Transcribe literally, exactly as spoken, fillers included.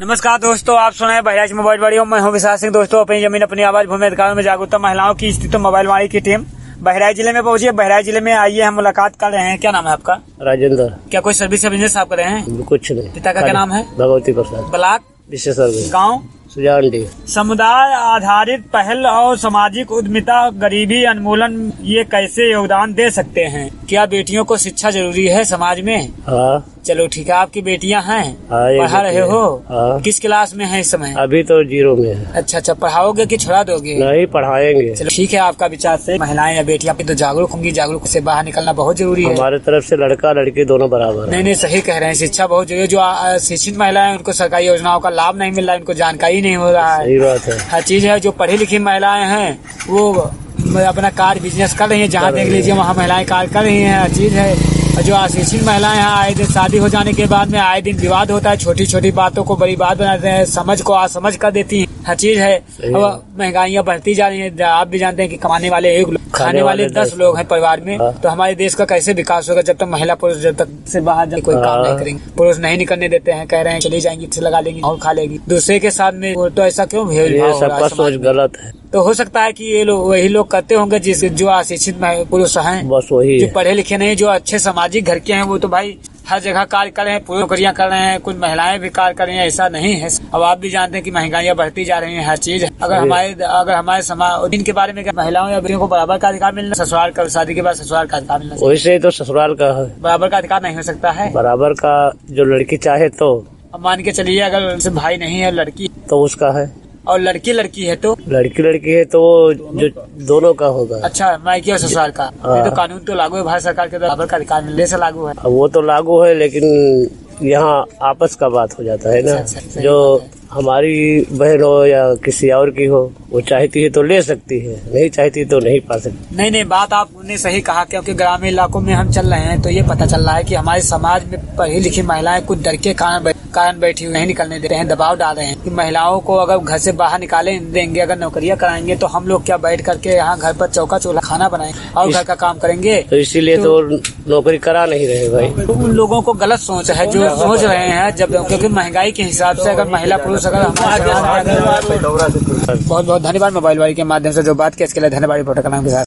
नमस्कार दोस्तों, आप सुन रहे हैं बहराइच मोबाइल वाड़ियों। मैं हूं विशाल सिंह। दोस्तों, अपनी जमीन अपनी आवाज भूमि अधिकारों में जागरूकता महिलाओं की स्थिति मोबाइल वाड़ी की टीम बहराइच जिले में पहुंची है। बहराइच जिले में आइए हम मुलाकात कर रहे हैं। क्या नाम है आपका? राजेंद्र। क्या कोई सर्विस या बिजनेस आप कर रहे हैं? कुछ नहीं। पिता का क्या नाम है? भगवती प्रसाद। ब्लॉक विशेषज्ञ गाँव सुजानडी। समुदाय आधारित पहल और सामाजिक उद्यमिता गरीबी उन्मूलन ये कैसे योगदान दे सकते हैं? क्या बेटियों को शिक्षा जरूरी है समाज में? हाँ। चलो ठीक है। आपकी बेटियां हैं? हाँ, पढ़ा रहे हो? हाँ। किस क्लास में है इस समय? अभी तो जीरो में है। अच्छा अच्छा, पढ़ाओगे कि छोड़ा दोगे? नहीं, पढ़ाएंगे। चलो ठीक है। आपका विचार से महिलाएं या बेटियां तो जागरूक होंगी, जागरूक से बाहर निकलना बहुत जरूरी है। हमारे तरफ से लड़का लड़की दोनों बराबर। नहीं नहीं, सही कह रहे हैं। शिक्षा बहुत जरूरी है। जो शिक्षित महिलाएं उनको सरकारी योजनाओं का लाभ नहीं मिल रहा है, उनको जानकारी नहीं हो रहा है। सही बात है। हर चीज है। जो पढ़ी लिखी महिलाएं हैं वो अपना कार्य बिजनेस कर रही है। जहाँ देख लीजिए वहाँ महिलाएं कार्य कर रही है। हर चीज है। जो अशिक्षित महिलाएं हैं, आए दिन शादी हो जाने के बाद में आए दिन विवाद होता है। छोटी छोटी बातों को बड़ी बात बनाते हैं, समझ को असमझ कर देती है। हर चीज है। अब महंगाइयाँ बढ़ती जा रही है। आप भी जानते हैं कि कमाने वाले एक खाने वाले दस लोग हैं परिवार में। तो हमारे देश का कैसे विकास होगा जब तक महिला पुरुष जब तक से बाहर कोई काम नहीं करेंगे? पुरुष नहीं निकलने देते हैं, कह रहे हैं चली जाएंगी, लगा लेंगी और खा लेगी दूसरे के साथ में। तो ऐसा क्यों भेदभाव? सबका सोच गलत है। तो हो सकता है कि ये लोग वही लोग करते होंगे जिस जो अशिक्षित पुरुष हैं, बस वही जो पढ़े लिखे नहीं, जो अच्छे सामाजिक घर के हैं, वो तो भाई हर जगह कार्य कर रहे हैं, पुरुष नौकरियां कर रहे हैं, कुछ महिलाएं भी कार्य कर रही हैं। ऐसा नहीं है। अब आप भी जानते हैं कि महंगाइयां बढ़ती जा रही हैं। हर चीज अगर हमारे अगर हमारे समाज इनके बारे में महिलाओं या बेटियों को बराबर का अधिकार मिलना, ससुराल का शादी के बाद ससुराल का अधिकार मिलना, वैसे तो ससुराल का है। बराबर का अधिकार नहीं हो सकता है। बराबर का जो लड़की चाहे तो। अब मान के चलिए अगर उनसे भाई नहीं है लड़की तो उसका है, और लड़की लड़की है तो लड़की लड़की है तो जो दोनों का होगा। अच्छा, मायके और ससुराल का। ये तो कानून तो लागू है भारत सरकार के बराबर का अधिकार मिलने से लागू है। वो तो लागू है, लेकिन यहाँ आपस का बात हो जाता है ना। अच्छा, अच्छा, जो हमारी बहन हो या किसी और की हो, वो चाहती है तो ले सकती है, नहीं चाहती तो नहीं पा सकती। नहीं नहीं, बात आपने सही कहा। क्योंकि ग्रामीण इलाकों में हम चल रहे हैं तो ये पता चल रहा है कि हमारे समाज में पढ़ी लिखी महिलाएं कुछ डर के कारण कारण बैठी हुई नहीं निकलने दे रहे हैं, दबाव डाल रहे हैं कि महिलाओं को अगर घर से बाहर निकाले देंगे, अगर नौकरियां कराएंगे तो हम लोग क्या बैठ करके यहाँ घर पर चौका चूल्हा खाना बनाएंगे और घर का काम करेंगे? तो इसीलिए तो, तो नौकरी करा नहीं रहे भाई। तो उन लोगों को गलत सोच है जो सोच रहे हैं। जब क्योंकि महंगाई के हिसाब से अगर महिला पुरुष अगर हमारे बहुत बहुत धन्यवाद मोबाइल वाली के माध्यम से जो बात की इसके लिए धन्यवाद। फोटो का नाम के साथ